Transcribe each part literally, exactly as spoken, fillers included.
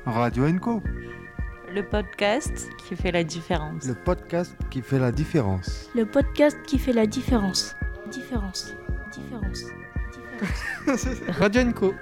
Radio Enco. Le podcast qui fait la différence. Le podcast qui fait la différence. Le podcast qui fait la différence. Différence. Différence. Différence. Radio Enco.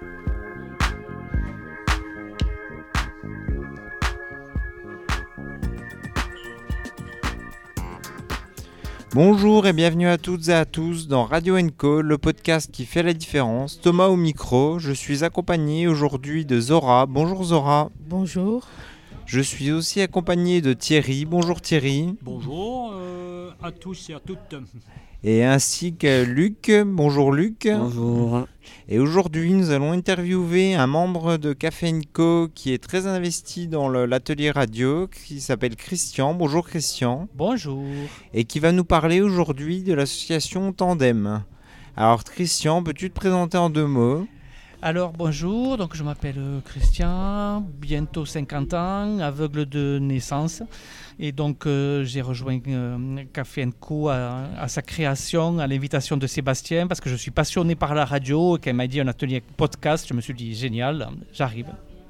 Bonjour et bienvenue à toutes et à tous dans Radio Enco, le podcast qui fait la différence. Thomas au micro, je suis accompagné aujourd'hui de Zora. Bonjour Zora. Bonjour. Je suis aussi accompagné de Thierry. Bonjour Thierry. Bonjour euh, à tous et à toutes. Et ainsi que Luc. Bonjour Luc. Bonjour. Et aujourd'hui, nous allons interviewer un membre de Café Co qui est très investi dans le, l'atelier radio, qui s'appelle Christian. Bonjour Christian. Bonjour. Et qui va nous parler aujourd'hui de l'association Tandem. Alors Christian, peux-tu te présenter en deux mots ? Alors bonjour, donc je m'appelle Christian, bientôt cinquante ans, aveugle de naissance. Et donc euh, j'ai rejoint euh, Café Co à, à sa création, à l'invitation de Sébastien, parce que je suis passionné par la radio et qu'elle m'a dit un atelier podcast, je me suis dit génial, j'arrive.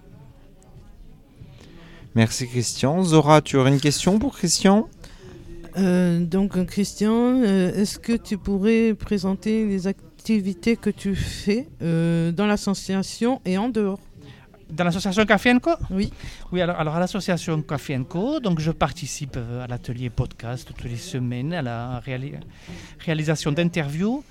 Merci Christian. Zora, tu aurais une question pour Christian ? Euh, donc Christian, euh, est-ce que tu pourrais présenter les activités que tu fais euh, dans l'association et en dehors ? Dans l'association Café Co ? Oui. Oui, alors, alors à l'association Café Co, donc je participe à l'atelier podcast toutes les semaines, à la réali- réalisation d'interviews.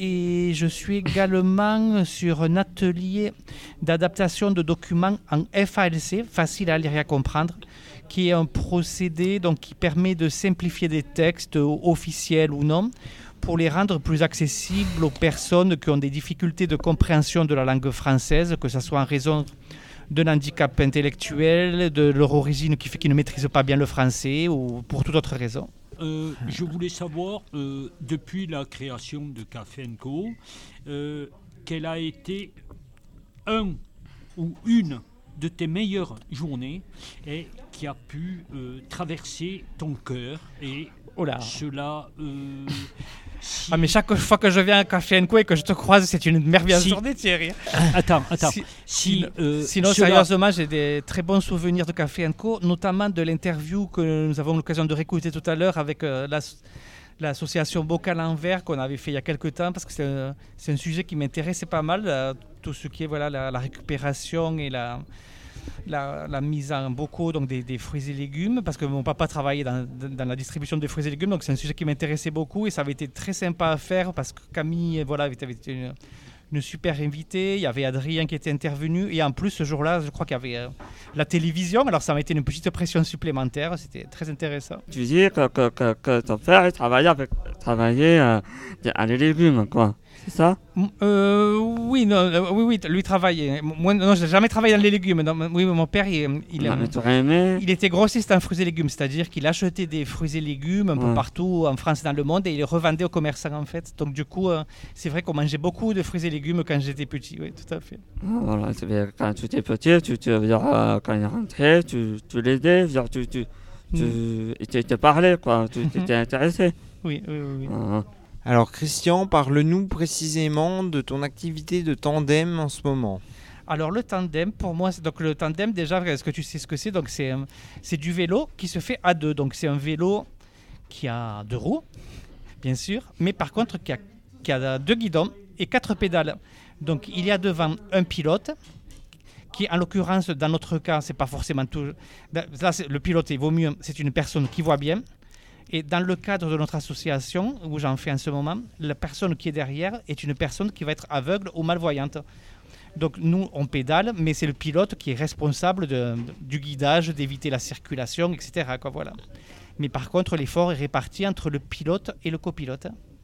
Et je suis également sur un atelier d'adaptation de documents en F A L C, facile à lire et à comprendre, qui est un procédé donc, qui permet de simplifier des textes officiels ou non, pour les rendre plus accessibles aux personnes qui ont des difficultés de compréhension de la langue française, que ce soit en raison d'un handicap intellectuel, de leur origine qui fait qu'ils ne maîtrisent pas bien le français ou pour toute autre raison. Euh, je voulais savoir, euh, depuis la création de Café Co, euh, quelle a été un ou une de tes meilleures journées et qui a pu euh, traverser ton cœur et oh là. cela... Euh, si... Ah mais chaque fois que je viens à Café Co et que je te croise, c'est une merveilleuse si... journée Thierry. Attends, attends. Si, si, euh, sinon cela... sérieusement, j'ai des très bons souvenirs de Café Co, notamment de l'interview que nous avons l'occasion de réécouter tout à l'heure avec euh, la... l'association Bocal en Verre qu'on avait fait il y a quelques temps, parce que c'est un, c'est un sujet qui m'intéressait pas mal, là, tout ce qui est voilà, la, la récupération et la, la, la mise en bocaux donc des, des fruits et légumes, parce que mon papa travaillait dans, dans la distribution des fruits et légumes, donc c'est un sujet qui m'intéressait beaucoup et ça avait été très sympa à faire parce que Camille voilà, avait été une, une super invitée, il y avait Adrien qui était intervenu et en plus ce jour-là je crois qu'il y avait euh, la télévision, alors ça m'a été une petite pression supplémentaire, c'était très intéressant. Tu dis que, que, que, que ton père travaillait, avec, travaillait euh, à les légumes, quoi, c'est ça ? euh, Oui, non, euh, oui, oui, lui travaillait. Moi, non, je n'ai jamais travaillé dans les légumes. Non, oui, mon père, il, il, non, mais tu aurais aimé. il était grossiste en fruits et légumes, c'est-à-dire qu'il achetait des fruits et légumes un ouais. peu partout en France et dans le monde et il les revendait aux commerçants en fait. Donc du coup, euh, c'est vrai qu'on mangeait beaucoup de fruits et légumes quand j'étais petit, oui, tout à fait. Voilà, quand tu étais petit, tu, tu, euh, quand il rentrait, tu, tu l'aidais, tu, tu, tu, mm. il te parlait, quoi, tu étais intéressé. Oui, oui, oui. oui. Ah. Alors Christian, parle-nous précisément de ton activité de tandem en ce moment. Alors le tandem, pour moi, c'est donc le tandem déjà, est-ce que tu sais ce que c'est ? Donc c'est, c'est du vélo qui se fait à deux. Donc c'est un vélo qui a deux roues, bien sûr, mais par contre qui a, qui a deux guidons et quatre pédales. Donc il y a devant un pilote qui, en l'occurrence, dans notre cas, c'est pas forcément tout. Là, c'est, le pilote, il vaut mieux, c'est une personne qui voit bien. Et dans le cadre de notre association, où j'en fais en ce moment, la personne qui est derrière est une personne qui va être aveugle ou malvoyante. Donc nous, on pédale, mais c'est le pilote qui est responsable de, de, du guidage, d'éviter la circulation, et cetera, quoi, voilà. Mais par contre, l'effort est réparti entre le pilote et le copilote.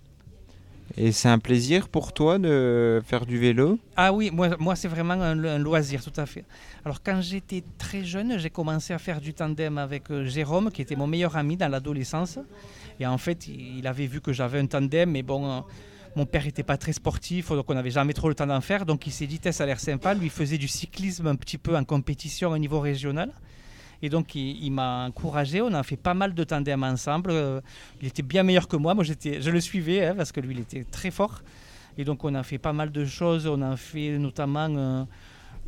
Et c'est un plaisir pour toi de faire du vélo ? Ah oui, moi, moi c'est vraiment un, un loisir, tout à fait. Alors quand j'étais très jeune, j'ai commencé à faire du tandem avec euh, Jérôme, qui était mon meilleur ami dans l'adolescence. Et en fait, il, il avait vu que j'avais un tandem, mais bon, euh, mon père n'était pas très sportif, donc on n'avait jamais trop le temps d'en faire. Donc il s'est dit, ça a l'air sympa. Lui faisait du cyclisme un petit peu en compétition au niveau régional. Et donc, il, il m'a encouragé. On a fait pas mal de tandem ensemble. Euh, il était bien meilleur que moi. Moi, j'étais, je le suivais hein, parce que lui, il était très fort. Et donc, on a fait pas mal de choses. On a fait notamment euh,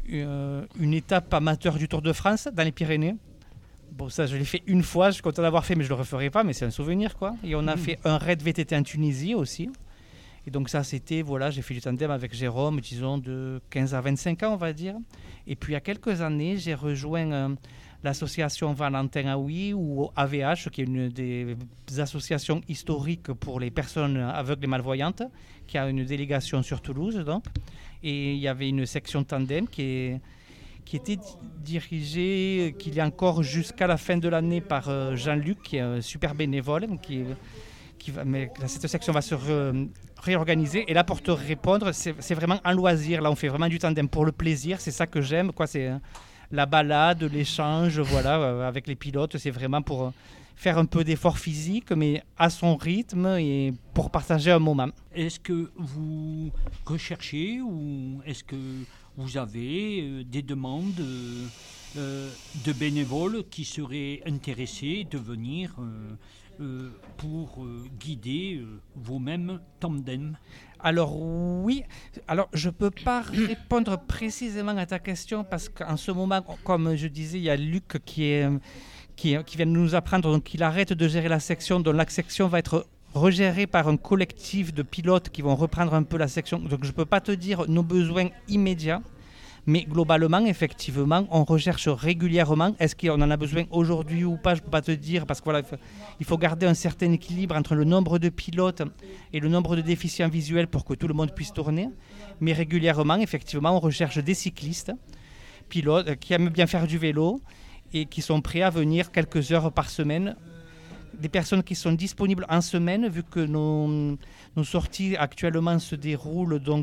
euh, une étape amateur du Tour de France dans les Pyrénées. Bon, ça, je l'ai fait une fois, je suis content d'avoir fait, mais je ne le referai pas, mais c'est un souvenir, quoi. Et on a mmh. fait un raid V T T en Tunisie aussi. Et donc ça, c'était, voilà, j'ai fait du tandem avec Jérôme, disons, de quinze à vingt-cinq ans, on va dire. Et puis, il y a quelques années, j'ai rejoint euh, l'association Valentin Aoui, ou A V H, qui est une des associations historiques pour les personnes aveugles et malvoyantes, qui a une délégation sur Toulouse, donc. Et il y avait une section tandem qui est... qui était dirigé, qu'il y a encore jusqu'à la fin de l'année par euh, Jean-Luc, qui est un super bénévole, qui, qui va, mais cette section va se re, réorganiser. Et là, pour te répondre, c'est, c'est vraiment un loisir. Là, on fait vraiment du tandem pour le plaisir. C'est ça que j'aime, quoi. C'est la balade, l'échange, voilà, euh, avec les pilotes. C'est vraiment pour faire un peu d'effort physique, mais à son rythme et pour partager un moment. Est-ce que vous recherchez ou est-ce que vous avez euh, des demandes euh, euh, de bénévoles qui seraient intéressés de venir euh, euh, pour euh, guider euh, vos mêmes tandems? Alors oui, alors je ne peux pas répondre précisément à ta question parce qu'en ce moment, comme je disais, il y a Luc qui, est, qui, est, qui vient de nous apprendre donc qu'il arrête de gérer la section, donc la section va être regérée par un collectif de pilotes qui vont reprendre un peu la section. Donc je ne peux pas te dire nos besoins immédiats, mais globalement, effectivement, on recherche régulièrement. Est-ce qu'on en a besoin aujourd'hui ou pas? Je ne peux pas te dire, parce qu'il voilà, il faut garder un certain équilibre entre le nombre de pilotes et le nombre de déficients visuels pour que tout le monde puisse tourner. Mais régulièrement, effectivement, on recherche des cyclistes, pilotes qui aiment bien faire du vélo et qui sont prêts à venir quelques heures par semaine. Des personnes qui sont disponibles en semaine, vu que nos, nos sorties actuellement se déroulent donc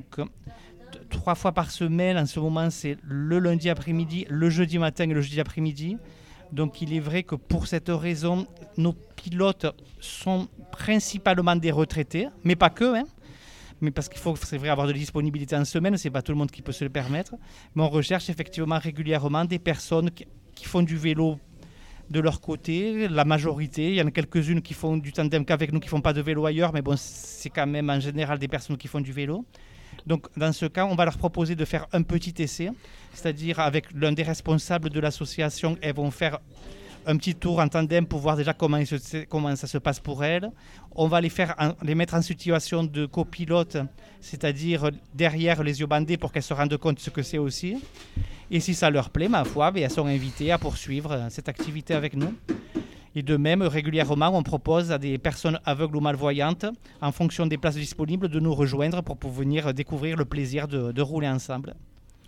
trois fois par semaine. En ce moment, c'est le lundi après-midi, le jeudi matin et le jeudi après-midi. Donc il est vrai que pour cette raison, nos pilotes sont principalement des retraités, mais pas que, hein. Mais parce qu'il faut, c'est vrai, avoir de la disponibilité en semaine, c'est pas tout le monde qui peut se le permettre. Mais on recherche effectivement régulièrement des personnes qui, qui font du vélo de leur côté, la majorité. Il y en a quelques-unes qui font du tandem qu'avec nous, qui ne font pas de vélo ailleurs, mais bon, c'est quand même en général des personnes qui font du vélo. Donc dans ce cas, on va leur proposer de faire un petit essai, c'est-à-dire avec l'un des responsables de l'association, elles vont faire un petit tour en tandem pour voir déjà comment, il se, comment ça se passe pour elles. On va les, faire en, les mettre en situation de copilote, c'est-à-dire derrière les yeux bandés pour qu'elles se rendent compte de ce que c'est aussi. Et si ça leur plaît, ma foi, elles sont invitées à poursuivre cette activité avec nous. Et de même, régulièrement, on propose à des personnes aveugles ou malvoyantes, en fonction des places disponibles, de nous rejoindre pour pouvoir venir découvrir le plaisir de, de rouler ensemble.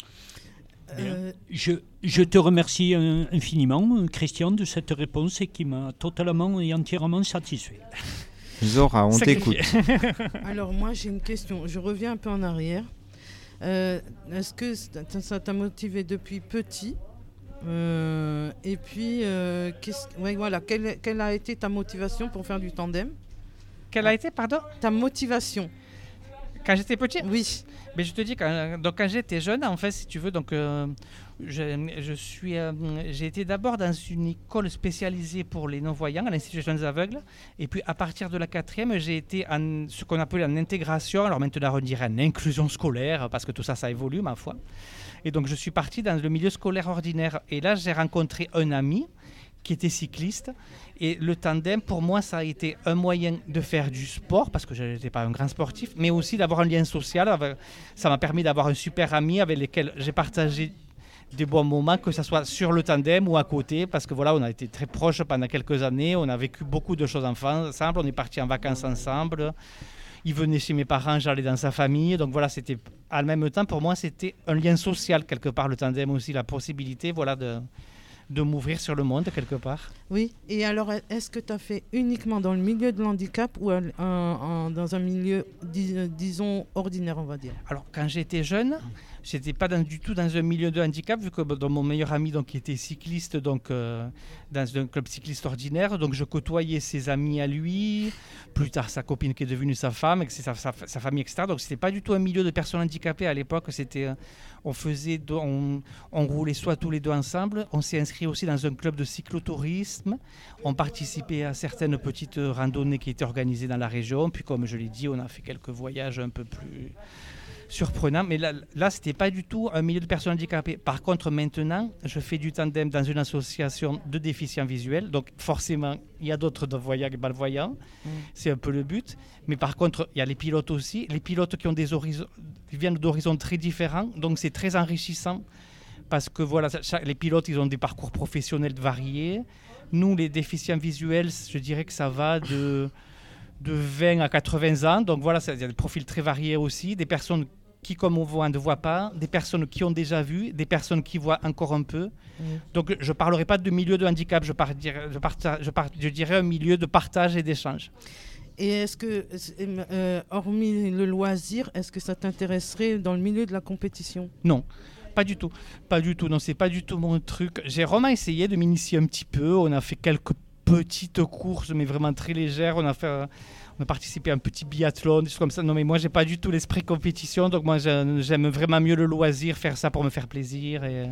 Euh, je, je te remercie infiniment, Christian, de cette réponse et qui m'a totalement et entièrement satisfait. Zora, on t'écoute. Alors moi, j'ai une question. Je reviens un peu en arrière. Euh, est-ce que ça t'a motivé depuis petit? Euh, et puis, euh, ouais, voilà, quelle, quelle a été ta motivation pour faire du tandem? Quelle a été, pardon? Ta motivation. Quand j'étais petit? Oui. Mais je te dis, quand, donc quand j'étais jeune, en fait, si tu veux, donc, euh, je, je suis, euh, j'ai été d'abord dans une école spécialisée pour les non-voyants, à l'Institut des jeunes aveugles. Et puis, à partir de la quatrième, j'ai été en ce qu'on appelle en intégration. Alors maintenant, on dirait en inclusion scolaire, parce que tout ça, ça évolue, ma foi. Et donc, je suis parti dans le milieu scolaire ordinaire. Et là, j'ai rencontré un ami qui était cycliste. Et le tandem, pour moi, ça a été un moyen de faire du sport, parce que je n'étais pas un grand sportif, mais aussi d'avoir un lien social. Ça m'a permis d'avoir un super ami avec lequel j'ai partagé des bons moments, que ce soit sur le tandem ou à côté, parce que voilà, on a été très proches pendant quelques années. On a vécu beaucoup de choses ensemble. On est partis en vacances ensemble. Il venait chez mes parents, j'allais dans sa famille. Donc voilà, c'était, en même temps, pour moi, c'était un lien social, quelque part, le tandem aussi, la possibilité, voilà, de... de m'ouvrir sur le monde quelque part. Oui, et alors est-ce que tu as fait uniquement dans le milieu de l'handicap ou en, en, dans un milieu, dis, disons, ordinaire, on va dire? Alors, quand j'étais jeune, je n'étais pas dans, du tout dans un milieu de handicap, vu que dans mon meilleur ami donc, qui était cycliste, donc, euh, dans un club cycliste ordinaire, donc je côtoyais ses amis à lui, plus tard sa copine qui est devenue sa femme, et sa, sa, sa famille, et cetera. Donc, ce n'était pas du tout un milieu de personnes handicapées à l'époque, c'était... On, faisait, on, on roulait soit tous les deux ensemble. On s'est inscrit aussi dans un club de cyclotourisme. On participait à certaines petites randonnées qui étaient organisées dans la région. Puis comme je l'ai dit, on a fait quelques voyages un peu plus surprenant. Mais là, là c'était pas du tout un milieu de personnes handicapées. Par contre, maintenant, je fais du tandem dans une association de déficients visuels. Donc, forcément, il y a d'autres voyants et malvoyants. Mmh. C'est un peu le but. Mais par contre, il y a les pilotes aussi. Les pilotes qui ont des horizons, qui viennent d'horizons très différents. Donc, c'est très enrichissant. Parce que voilà, chaque, les pilotes, ils ont des parcours professionnels variés. Nous, les déficients visuels, je dirais que ça va de... de vingt à quatre-vingts ans, donc voilà, il y a des profils très variés aussi, des personnes qui, comme on voit, ne voient pas, des personnes qui ont déjà vu, des personnes qui voient encore un peu. Mmh. Donc je ne parlerai pas de milieu de handicap, je, par, je, parta, je, par, je dirais un milieu de partage et d'échange. Et est-ce que, euh, hormis le loisir, est-ce que ça t'intéresserait dans le milieu de la compétition ? Non. Pas du tout, pas du tout, non, c'est pas du tout mon truc. J'ai vraiment essayé de m'initier un petit peu, on a fait quelques petites courses, mais vraiment très légères. On a, fait, on a participé à un petit biathlon, des choses comme ça. Non, mais moi, j'ai pas du tout l'esprit compétition. Donc, moi, j'aime vraiment mieux le loisir, faire ça pour me faire plaisir. Et...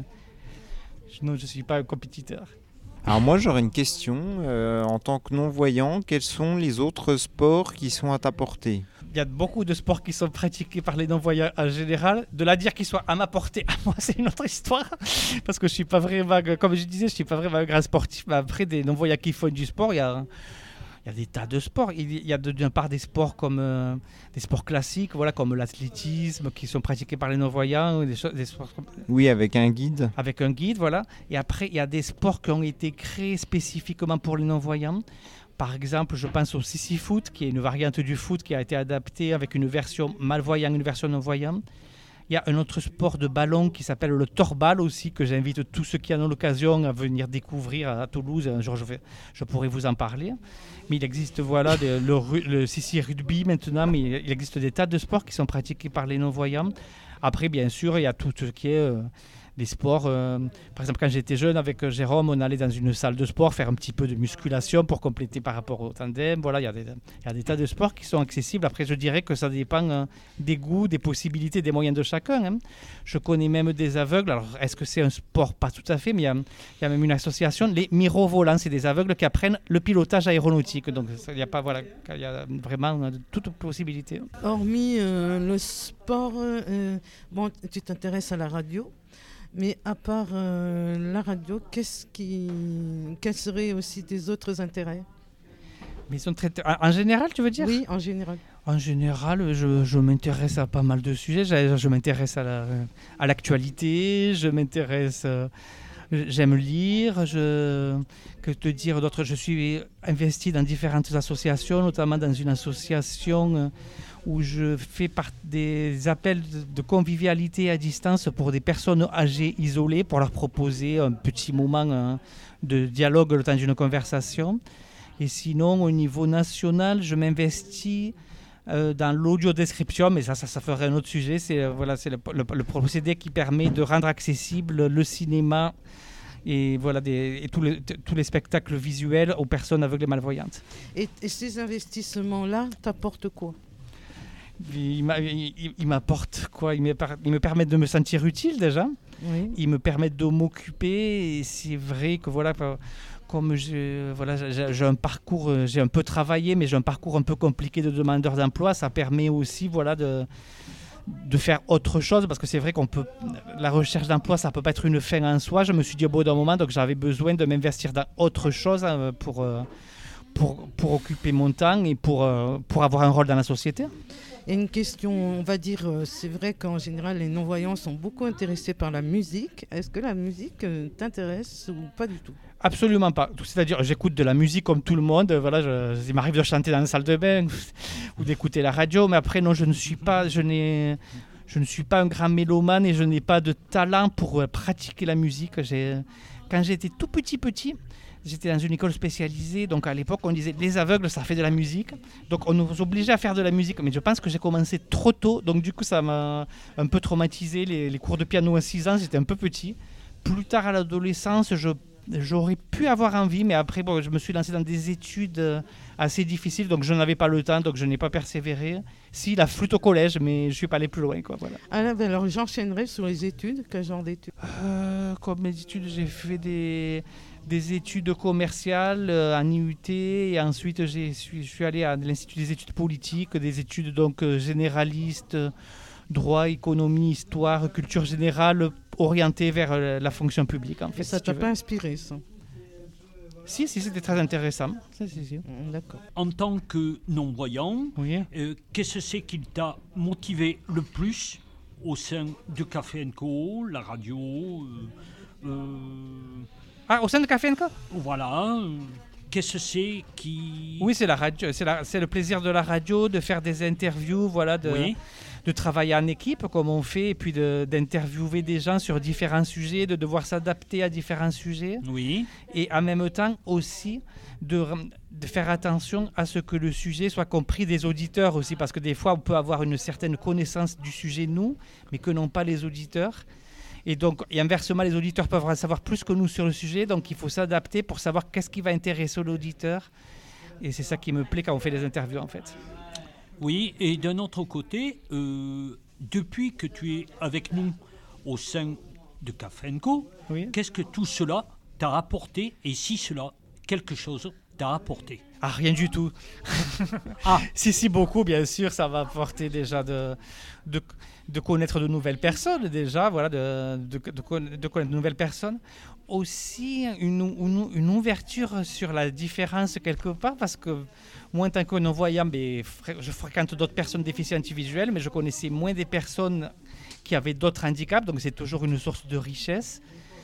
Non, je suis pas un compétiteur. Alors, moi, j'aurais une question. Euh, en tant que non-voyant, quels sont les autres sports qui sont à ta portée ? Il y a beaucoup de sports qui sont pratiqués par les non-voyants en général. De là dire qu'ils soient à ma portée, à moi, c'est une autre histoire. Parce que je suis pas vraiment, comme je disais, je suis pas vraiment un grand sportif. Mais après, des non-voyants qui font du sport, il y a, il y a des tas de sports. Il y a d'une part des sports comme euh, des sports classiques, voilà, comme l'athlétisme, qui sont pratiqués par les non-voyants. Des choses, des sports comme... Oui, avec un guide. Avec un guide, voilà. Et après, il y a des sports qui ont été créés spécifiquement pour les non-voyants. Par exemple, je pense au sissi foot, qui est une variante du foot qui a été adaptée avec une version malvoyant, une version non-voyant. Il y a un autre sport de ballon qui s'appelle le torbal aussi, que j'invite tous ceux qui en ont l'occasion à venir découvrir à Toulouse. Un jour, je, vais, je pourrai vous en parler. Mais il existe voilà, de, le, le sissi rugby maintenant, mais il existe des tas de sports qui sont pratiqués par les non-voyants. Après, bien sûr, il y a tout ce qui est... Euh, des sports, euh, par exemple quand j'étais jeune avec Jérôme, on allait dans une salle de sport faire un petit peu de musculation pour compléter par rapport au tandem. Voilà, il y a des, il y a des tas de sports qui sont accessibles. Après, je dirais que ça dépend euh, des goûts, des possibilités, des moyens de chacun. Hein. Je connais même des aveugles. Alors, est-ce que c'est un sport ? Pas tout à fait, mais il y a, il y a même une association, les mirovolants, c'est des aveugles qui apprennent le pilotage aéronautique. Donc, il y a pas, voilà, il y a vraiment toutes possibilités. Hormis euh, le sport, euh, bon, tu t'intéresses à la radio. Mais à part euh, la radio, qu'est-ce qui, quels seraient aussi tes autres intérêts ? Mais ils sont très... En général, tu veux dire ? Oui, en général. En général, je, je m'intéresse à pas mal de sujets. Je, je m'intéresse à, la, à l'actualité, je m'intéresse... Euh, j'aime lire, je, que te dire d'autres ? Je suis investi dans différentes associations, notamment dans une association... Euh, où je fais part des appels de convivialité à distance pour des personnes âgées isolées, pour leur proposer un petit moment hein, de dialogue le temps d'une conversation. Et sinon, au niveau national, je m'investis euh, dans l'audio-description, mais ça, ça, ça ferait un autre sujet. C'est, euh, voilà, c'est le, le, le procédé qui permet de rendre accessible le cinéma et, voilà, des, et tous les, tous les spectacles visuels aux personnes aveugles et malvoyantes. Et, et ces investissements-là t'apportent quoi ? Il, il, il m'apporte quoi, il me, il me permet de me sentir utile déjà, oui. Il me permet de m'occuper et c'est vrai que voilà, comme j'ai, voilà, j'ai, j'ai un parcours, j'ai un peu travaillé mais j'ai un parcours un peu compliqué de demandeur d'emploi, ça permet aussi voilà, de, de faire autre chose parce que c'est vrai qu'on peut, la recherche d'emploi ça peut pas être une fin en soi, je me suis dit au bout d'un moment donc j'avais besoin de m'investir dans autre chose pour, pour, pour occuper mon temps et pour, pour avoir un rôle dans la société. Et une question, on va dire, c'est vrai qu'en général, les non-voyants sont beaucoup intéressés par la musique. Est-ce que la musique t'intéresse ou pas du tout ? Absolument pas. C'est-à-dire, j'écoute de la musique comme tout le monde. Voilà, je, il m'arrive de chanter dans la salle de bain ou d'écouter la radio. Mais après, non, je ne suis pas, je n'ai, je ne suis pas un grand mélomane et je n'ai pas de talent pour pratiquer la musique. J'ai, quand j'étais tout petit, petit, j'étais dans une école spécialisée, donc à l'époque on disait les aveugles ça fait de la musique, donc on nous obligeait à faire de la musique, mais je pense que j'ai commencé trop tôt, donc du coup ça m'a un peu traumatisé, les, les cours de piano à six ans, j'étais un peu petit. Plus tard à l'adolescence, je, j'aurais pu avoir envie, mais après bon, je me suis lancé dans des études assez difficiles, donc je n'avais pas le temps, donc je n'ai pas persévéré. Si, la flûte au collège, mais je ne suis pas allé plus loin, quoi, voilà. Ah là, ben alors j'enchaînerai sur les études, quel genre d'études ? euh, Comme mes études, j'ai fait des... des études commerciales euh, en I U T et ensuite j'ai, je suis allé à l'Institut des études politiques, des études donc euh, généralistes droit, économie, histoire, culture générale, orientée vers euh, la fonction publique. En fait, Et ça si tu t'a veux. pas inspiré, ça? Si, si, c'était très intéressant. Si, si, si. Mm, D'accord. En tant que non-voyant, Oui. euh, qu'est-ce que c'est qui t'a motivé le plus au sein de Café Co, la radio euh, euh, Ah, au sein de Café Co? Voilà. euh, Qu'est-ce que c'est qui... Oui, c'est la radio, c'est, la- c'est le plaisir de la radio, de faire des interviews, voilà, de, Oui. de travailler en équipe comme on fait, et puis de- d'interviewer des gens sur différents sujets, de devoir s'adapter à différents sujets, Oui. et en même temps aussi de, rem- de faire attention à ce que le sujet soit compris des auditeurs aussi, parce que des fois on peut avoir une certaine connaissance du sujet nous, mais que n'ont pas les auditeurs. Et donc, et inversement, les auditeurs peuvent en savoir plus que nous sur le sujet, donc il faut s'adapter pour savoir qu'est-ce qui va intéresser l'auditeur. Et c'est ça qui me plaît quand on fait des interviews, en fait. Oui, et d'un autre côté, euh, depuis que tu es avec nous au sein de Café Co, Oui. qu'est-ce que tout cela t'a apporté, et si cela, quelque chose t'a apporté? Ah, rien du tout. Ah. Si, si, beaucoup, bien sûr, ça va apporter déjà de, de, de connaître de nouvelles personnes, déjà, voilà, de, de, de, conna- de connaître de nouvelles personnes. Aussi, une, une, une ouverture sur la différence quelque part, parce que moi, en tant que non-voyant, ben, fré- je fréquente d'autres personnes déficientes visuelles, mais je connaissais moins des personnes qui avaient d'autres handicaps, donc c'est toujours une source de richesse.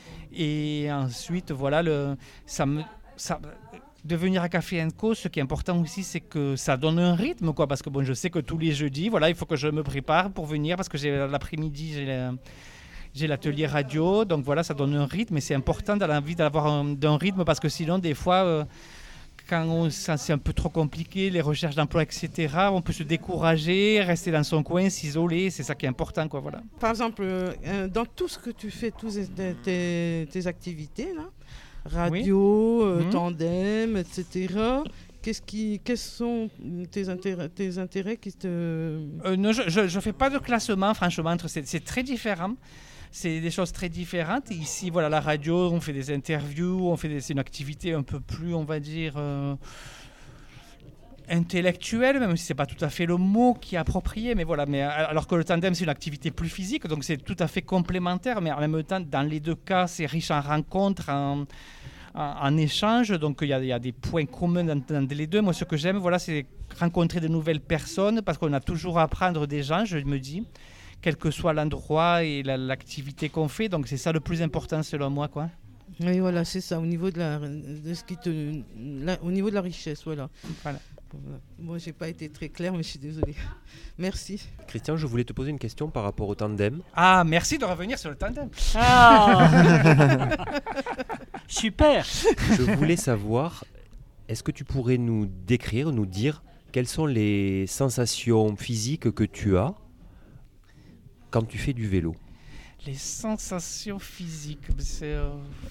Et ensuite, voilà, le, ça me... Ça, de venir à Café Co, ce qui est important aussi, c'est que ça donne un rythme, quoi, parce que bon, je sais que tous les jeudis, voilà, il faut que je me prépare pour venir, parce que j'ai l'après-midi, j'ai, la- j'ai l'atelier radio, donc voilà, ça donne un rythme, et c'est important dans la vie d'avoir un, d'un rythme, parce que sinon, des fois, euh, quand on, ça, c'est un peu trop compliqué, les recherches d'emploi, et cetera, on peut se décourager, rester dans son coin, s'isoler, c'est ça qui est important, quoi, voilà. Par exemple, euh, dans tout ce que tu fais, tous tes, tes- tes activités, là, radio, euh, Mhm. tandem, et cetera, qu'est-ce qui, quels sont tes intérêts, tes intérêts qui te... Euh, non, je ne fais pas de classement, franchement, entre c'est, c'est très différent. C'est des choses très différentes. Ici, voilà, la radio, on fait des interviews, on fait des, c'est une activité un peu plus, on va dire, euh, intellectuelle, même si c'est pas tout à fait le mot qui est approprié, mais voilà. Mais alors que le tandem, c'est une activité plus physique, donc c'est tout à fait complémentaire. Mais en même temps, dans les deux cas, c'est riche en rencontres, en, en, en échanges. Donc il y, a- il y a des points communs dans, dans les deux. Moi, ce que j'aime, voilà, c'est rencontrer de nouvelles personnes, parce qu'on a toujours à apprendre des gens, je me dis, quel que soit l'endroit et la- l'activité qu'on fait. Donc c'est ça le plus important selon moi, quoi. Oui, voilà, c'est ça, au niveau de la, de ce qui te, la- au niveau de la richesse, voilà. Voilà. Voilà. Moi, j'ai pas été très claire, mais je suis désolée. Merci. Christian, je voulais te poser une question par rapport au tandem. Ah, merci de revenir sur le tandem. Ah Super. Je voulais savoir, est-ce que tu pourrais nous décrire, nous dire quelles sont les sensations physiques que tu as quand tu fais du vélo? Les sensations physiques, c'est, euh,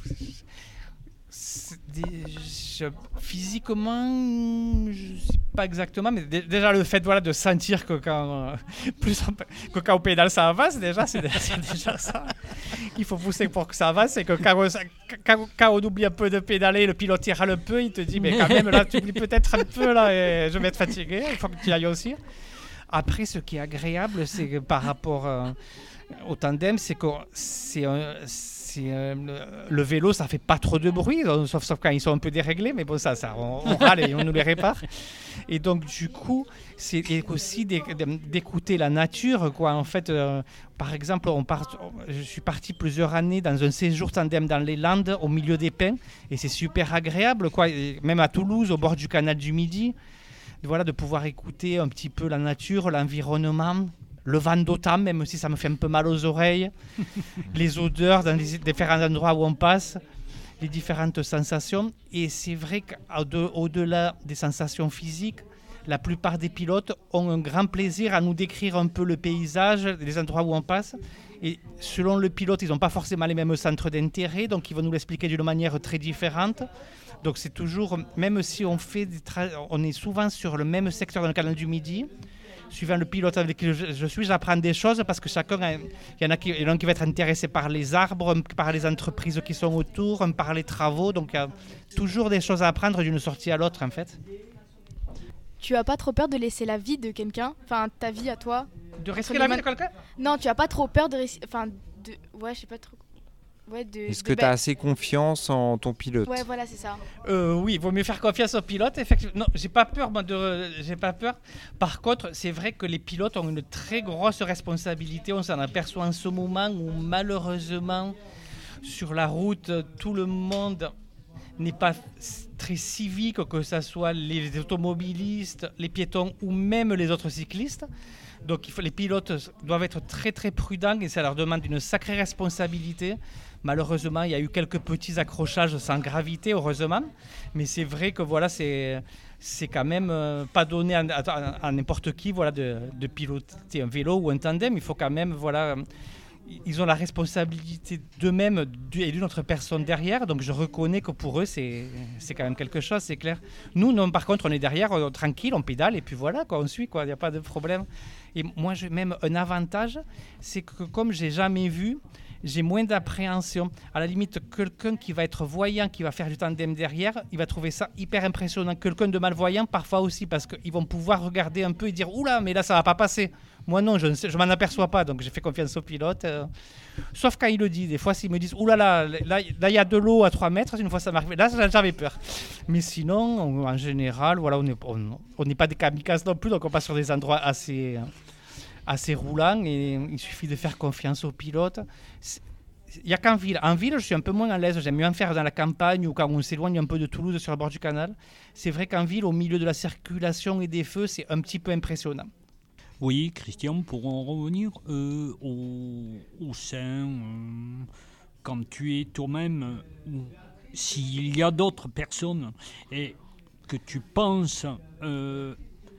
c'est des- je- physiquement, je sais pas exactement, mais dé- déjà le fait, voilà, de sentir que quand, euh, plus on, que quand on pédale ça avance, déjà c'est, c'est déjà ça. Il faut pousser pour que ça avance, et que quand on, quand, quand on oublie un peu de pédaler, le pilote il râle un peu, il te dit mais quand même là tu oublies peut-être un peu là, et je vais être fatigué, il faut que tu y ailles aussi. Après, ce qui est agréable, c'est que par rapport euh, au tandem, c'est que c'est, un- c'est, euh, le, le vélo, ça fait pas trop de bruit, euh, sauf, sauf quand ils sont un peu déréglés, mais bon, ça, ça on, on râle et on nous les répare. Et donc, du coup, c'est et aussi d'é- d'écouter la nature, quoi. En fait, euh, par exemple, on part, je suis parti plusieurs années dans un séjour tandem dans les Landes, au milieu des pins, et c'est super agréable, quoi. Et même à Toulouse, au bord du canal du Midi, voilà, de pouvoir écouter un petit peu la nature, l'environnement, le vent d'automne, même si ça me fait un peu mal aux oreilles, les odeurs dans les différents endroits où on passe, les différentes sensations. Et c'est vrai qu'au-delà des sensations physiques, la plupart des pilotes ont un grand plaisir à nous décrire un peu le paysage, les endroits où on passe. Et selon le pilote, ils n'ont pas forcément les mêmes centres d'intérêt, donc ils vont nous l'expliquer d'une manière très différente. Donc c'est toujours, même si on fait des tra- on est souvent sur le même secteur dans le canal du Midi, suivant le pilote avec qui je, je suis, j'apprends des choses, parce que chacun, a- il y en a qui, il y en a qui va être intéressé par les arbres, par les entreprises qui sont autour, par les travaux. Donc il y a toujours des choses à apprendre d'une sortie à l'autre, en fait. tu as pas trop peur de laisser la vie de quelqu'un, enfin ta vie à toi. De risquer la vie de quelqu'un ? Non, tu as pas trop peur de risquer, enfin de, ouais, je sais pas trop. Ouais, de, Est-ce de que tu as ba- assez confiance en ton pilote ? Ouais, voilà, c'est ça. Euh, oui, il vaut mieux faire confiance aux pilotes. Effectivement, non, j'ai pas peur, moi, de, j'ai pas peur. Par contre, c'est vrai que les pilotes ont une très grosse responsabilité. On s'en aperçoit en ce moment où malheureusement, sur la route, tout le monde n'est pas très civique, que ce soit les automobilistes, les piétons ou même les autres cyclistes. Donc il faut, les pilotes doivent être très très prudents et ça leur demande une sacrée responsabilité. Malheureusement, il y a eu quelques petits accrochages sans gravité, heureusement. Mais c'est vrai que voilà, c'est, c'est quand même euh, pas donné à, à, à n'importe qui voilà, de, de piloter un vélo ou un tandem. Il faut quand même, voilà, ils ont la responsabilité d'eux-mêmes et d'une autre personne derrière. Donc je reconnais que pour eux, c'est, c'est quand même quelque chose, c'est clair. Nous, non, par contre, on est derrière, euh, tranquille, on pédale et puis voilà, quoi, on suit, quoi, il n'y a pas de problème. Et moi, j'ai même un avantage, c'est que comme j'ai jamais vu, j'ai moins d'appréhension. À la limite, quelqu'un qui va être voyant, qui va faire du tandem derrière, il va trouver ça hyper impressionnant. Quelqu'un de malvoyant, parfois aussi, parce qu'ils vont pouvoir regarder un peu et dire « Oula, mais là, ça va pas passer ». Moi, non, je ne sais, je m'en aperçois pas, donc j'ai fait confiance au pilote. Euh, sauf quand il le dit. Des fois, s'ils me disent « Oula, là, là, là, il y a de l'eau à trois mètres », une fois, ça m'arrive. Là, j'avais peur. Mais sinon, on, en général, voilà, on n'est on, on n'est pas des kamikazes non plus, donc on passe sur des endroits assez... assez roulant et il suffit de faire confiance au pilote. Il n'y a qu'en ville. En ville, je suis un peu moins à l'aise. J'aime mieux en faire dans la campagne ou quand on s'éloigne un peu de Toulouse sur le bord du canal. C'est vrai qu'en ville, au milieu de la circulation et des feux, c'est un petit peu impressionnant. Oui, Christian, pour en revenir euh, au, au sein, euh, quand tu es toi-même, euh, s'il y a d'autres personnes et que tu penses euh,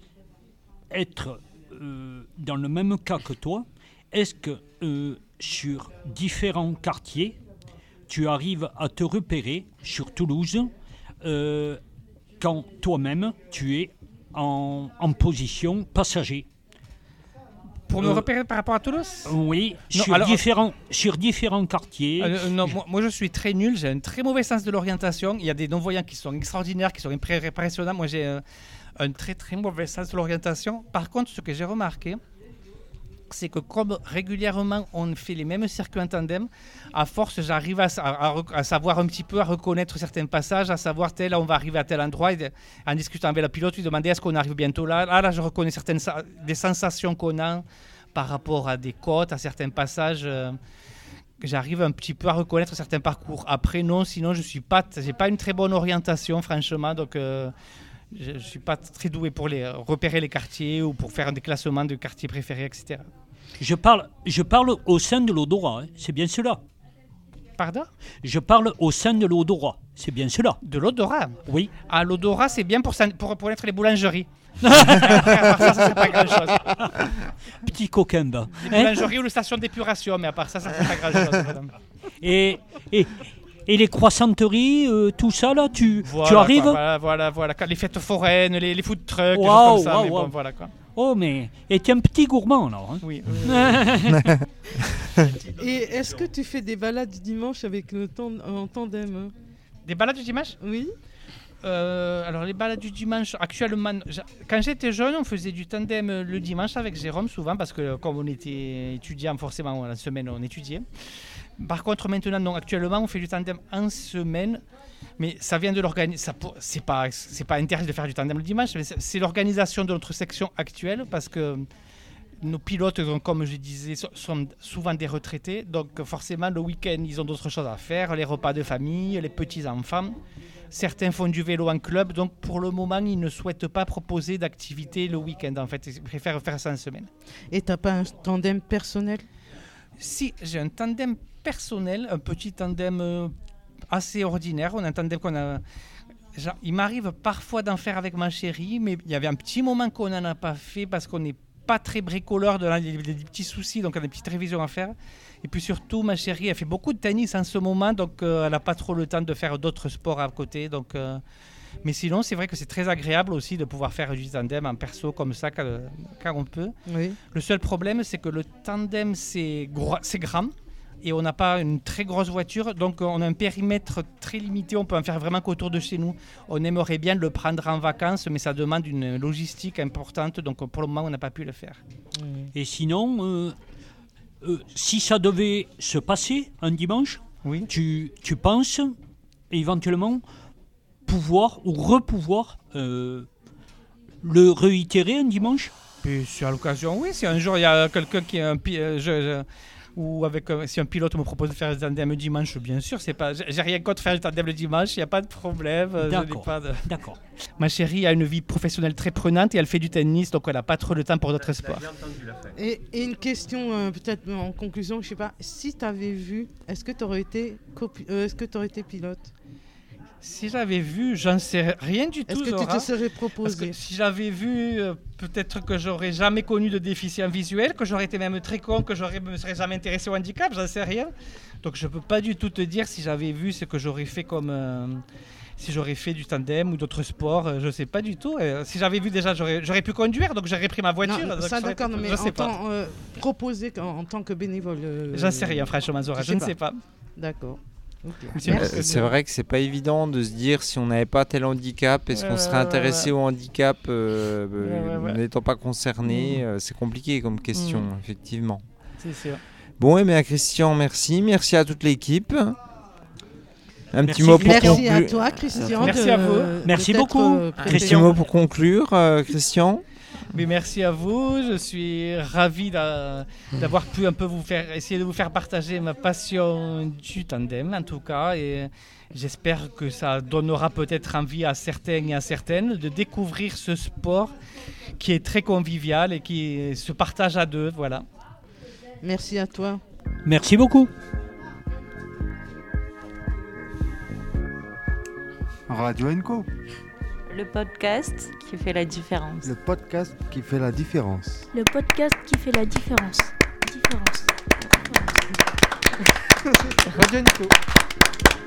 être euh, dans le même cas que toi, est-ce que euh, sur différents quartiers, tu arrives à te repérer sur Toulouse euh, quand toi-même tu es en, en position passager? Pour me Euh, repérer par rapport à Toulouse? Oui, Non, sur, alors- différents, sur différents quartiers. Euh, non, moi, moi, je suis très nul, j'ai un très mauvais sens de l'orientation. Il y a des non-voyants qui sont extraordinaires, qui sont impré- impressionnants. Moi, j'ai euh, un très très mauvais sens de l'orientation. Par contre, ce que j'ai remarqué, c'est que comme régulièrement on fait les mêmes circuits en tandem, à force j'arrive à, à- à rec- à savoir un petit peu, à reconnaître certains passages, à savoir tel, on va arriver à tel endroit. Et de- en discutant avec le pilote, lui demander est-ce qu'on arrive bientôt là. Ah, là, je reconnais certaines sa- des sensations qu'on a par rapport à des côtes, à certains passages. euh, que j'arrive un petit peu à reconnaître certains parcours. Après, non, sinon je suis pas, j'ai pas une très bonne orientation, franchement. Donc, euh, je, je suis pas très doué pour les repérer les quartiers ou pour faire des classements de quartiers préférés, et cetera. Je parle, je parle au sein de l'odorat, hein, c'est bien cela. Pardon? Je parle au sein de l'odorat, c'est bien cela. De l'odorat? Oui. Ah, l'odorat, c'est bien pour, san- pour connaître les boulangeries. Après, à part ça, ça, c'est pas grand-chose. Petit coquin, bah. Les boulangeries ou les stations d'épuration, mais à part ça, ça fait pas grand-chose, madame. Et, et, et les croissanteries, euh, tout ça, là, tu, Voilà, tu arrives quoi, Voilà, voilà, voilà. Quand les fêtes foraines, les, les food trucks, des Waouh, choses comme ça. waouh, mais bon, waouh. voilà, quoi. Oh, mais et tu es un petit gourmand, alors. Hein. Oui. Et est-ce que tu fais des balades du dimanche avec le tan- en tandem hein? Des balades du dimanche? Oui. Euh, alors les balades du dimanche, actuellement, j'a- quand j'étais jeune, on faisait du tandem euh, le dimanche avec Jérôme souvent parce que comme on était étudiant, forcément la semaine on étudiait. Par contre maintenant, non, actuellement on fait du tandem en semaine, mais ça vient de l'organisation. C'est pas, c'est pas interdit de faire du tandem le dimanche, mais c'est c'est l'organisation de notre section actuelle parce que nos pilotes, donc, comme je disais, so- sont souvent des retraités, donc forcément le week-end ils ont d'autres choses à faire, les repas de famille, les petits-enfants. Certains font du vélo en club, donc pour le moment, ils ne souhaitent pas proposer d'activité le week-end. En fait, ils préfèrent faire ça en semaine. Et t'as pas un tandem personnel? Si, j'ai un tandem personnel, un petit tandem euh, assez ordinaire. On a un tandem qu'on a... genre, il m'arrive parfois d'en faire avec ma chérie, mais il y avait un petit moment qu'on n'en a pas fait parce qu'on n'est pas très bricoleur, de là, il y a des petits soucis, donc on a des petites révisions à faire. Et puis surtout, ma chérie, elle fait beaucoup de tennis en ce moment, donc euh, elle n'a pas trop le temps de faire d'autres sports à côté. Donc, euh, mais sinon, c'est vrai que c'est très agréable aussi de pouvoir faire du tandem en perso comme ça quand, quand on peut. Oui. Le seul problème, c'est que le tandem, c'est gros- c'est grand. et on n'a pas une très grosse voiture, donc on a un périmètre très limité, on peut en faire vraiment qu'autour de chez nous. On aimerait bien le prendre en vacances, mais ça demande une logistique importante, donc pour le moment on n'a pas pu le faire. Et sinon, euh, euh, si ça devait se passer un dimanche, oui. tu, tu penses éventuellement pouvoir ou repouvoir euh, le réitérer un dimanche? Puis c'est à l'occasion, oui. Si un jour il y a quelqu'un qui est un pi- euh, je, je, ou avec euh, si un pilote me propose de faire le tandem le dimanche, bien sûr, c'est pas. J'ai, j'ai rien contre faire le tandem le dimanche, il n'y a pas de problème. euh, je n'ai D'accord. pas de- D'accord. Ma chérie a une vie professionnelle très prenante et elle fait du tennis, donc elle n'a pas trop le temps pour d'autres sports. Et, et une question, euh, peut-être en conclusion, je sais pas, si tu avais vu, est-ce que tu aurais été, copi- euh, est-ce que tu aurais été pilote? Si j'avais vu, j'en sais rien du Est-ce tout. que tu Zora. te serais Parce proposé? que si j'avais vu, euh, peut-être que j'aurais jamais connu de déficient visuel, que j'aurais été même très con, que j'aurais me serais jamais intéressé au handicap, j'en sais rien. Donc je peux pas du tout te dire si j'avais vu ce que j'aurais fait comme euh, si j'aurais fait du tandem ou d'autres sports, euh, je sais pas du tout. Euh, si j'avais vu déjà, j'aurais, j'aurais pu conduire, donc j'aurais pris ma voiture. Non, donc ça j'aurais- d'accord, non, mais je en sais pas. tant, euh, proposé en, en tant que bénévole. euh, J'en sais rien, franchement, Zora, tu je ne sais pas. D'accord. Ok. C'est Euh, Merci. c'est vrai que c'est pas évident de se dire si on n'avait pas tel handicap, est-ce Ouais, qu'on ouais, serait ouais, intéressé ouais. au handicap euh, Ouais, ouais, ouais. n'étant pas concerné. Mm. euh, c'est compliqué comme question, Mm. effectivement. C'est sûr. Bon, et bien Christian, merci. Merci à toute l'équipe. Un Merci, petit mot pour Merci conclure. à toi, Christian. Merci de- à vous. de Merci t'être, beaucoup, euh, Un petit Christian. mot pour conclure, euh, Christian. Mais merci à vous, je suis ravi d'a- d'avoir pu un peu vous faire, essayer de vous faire partager ma passion du tandem en tout cas, et j'espère que ça donnera peut-être envie à certains et à certaines de découvrir ce sport qui est très convivial et qui se partage à deux, voilà. Merci à toi. Merci beaucoup. Radio Enco, Le podcast qui fait la différence. le podcast qui fait la différence. Le podcast qui fait la différence. Différence. Radio Enco.